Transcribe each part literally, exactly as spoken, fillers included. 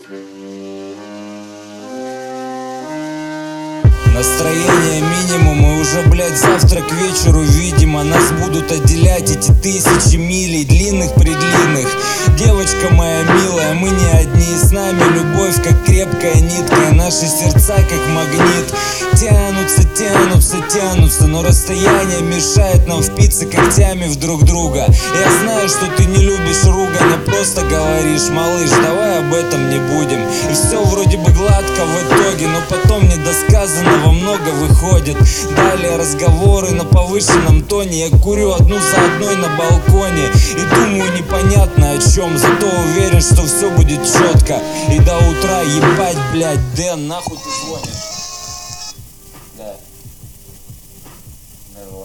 Настроение минимум, и уже, блядь, завтра к вечеру, видимо, нас будут отделять эти тысячи милей, длинных-предлинных. Девочка моя милая, мы не одни, с нами любовь как крепкая нитка, и наши сердца как магнит тянутся, тянутся, тянутся, но расстояние мешает нам впиться когтями в друг друга. Я знаю, что ты не любишь ругань, а просто говоришь: малыш, давай об этом не будем. И все вроде бы гладко в итоге, но потом недосказанного много выходит. Далее разговоры на повышенном тоне. Я курю одну за одной на балконе и думаю непонятно о чем, зато уверен, что все будет четко. И до утра, ебать, блядь, Дэн, нахуй ты звонишь? Да. Здорово.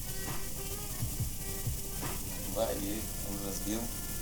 Вали, уже сбил.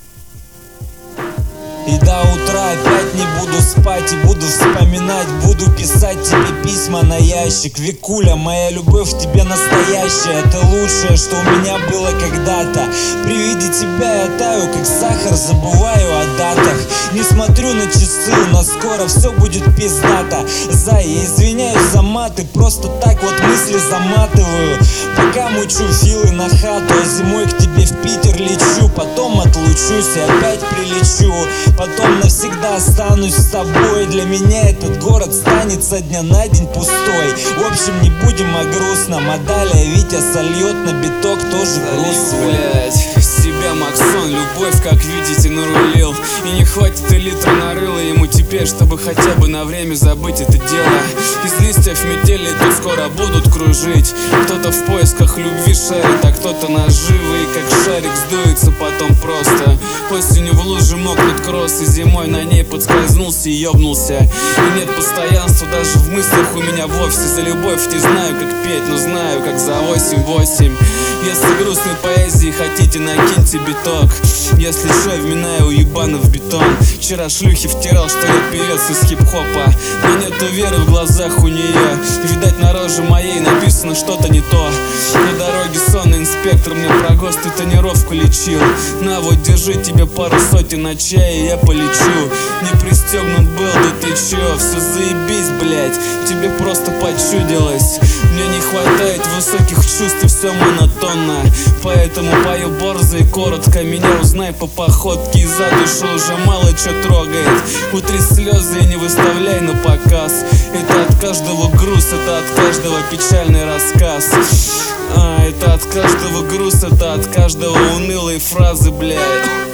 И до утра опять не буду спать, и буду вспоминать, буду писать тебе письма на ящик. Викуля, моя любовь к тебе настоящая, это лучшее, что у меня было когда-то. При виде тебя я таю, как сахар, забываю о датах. Не смотрю на часы, у нас скоро все будет пиздато. Зай, я извиняюсь за маты, просто так вот мысли заматываю. Пока мучу филы на хату, а зимой к тебе в Питер лечу. Потом отлучусь и опять прилечу. Потом навсегда останусь с тобой. Для меня этот город станет со дня на день пустой. В общем, не будем о грустном, а далее Витя сольет на биток тоже груз. Блять, себя Максон, любовь, как видите, нарулил. И не хватит и литра нарыла ему теперь, чтобы хотя бы на время забыть это дело. Из листьев метели тут скоро будут кружить. Кто-то в поисках любви шарит, а кто-то наживый, как шарик сдуется потом просто. Осенью в луже мокнут кроссы, зимой на ней подскользнулся и ёбнулся. И нет постоянства даже в мыслях у меня вовсе. За любовь не знаю, как петь, но знаю, как за восемь-восемь. Если грустной поэзии хотите, накиньте биток. Если что, вминаю уебано в бетон. Вчера шлюхи втирал, что я певец из хип-хопа, но нету веры в глазах у нее. Видать, на роже моей написано что-то не то. На дороге сонный инспектор мне про ГОСТ и тонировку лечил. На вот, держи тебе пару сотен ночей, и я полечу. Не пристегнут был, да ты чё? Все заебись, блять, тебе просто почудилось. Мне не хватает высоких чувств, и все монотонно. Поэтому пою борзо и коротко. Меня узнай по походке, и за душу уже мало чё трогает. Утри слезы и не выставляй на показ. Это от каждого груз, это от каждого печальный рассказ. А, это от каждого груз, это от каждого унылой фразы, блядь.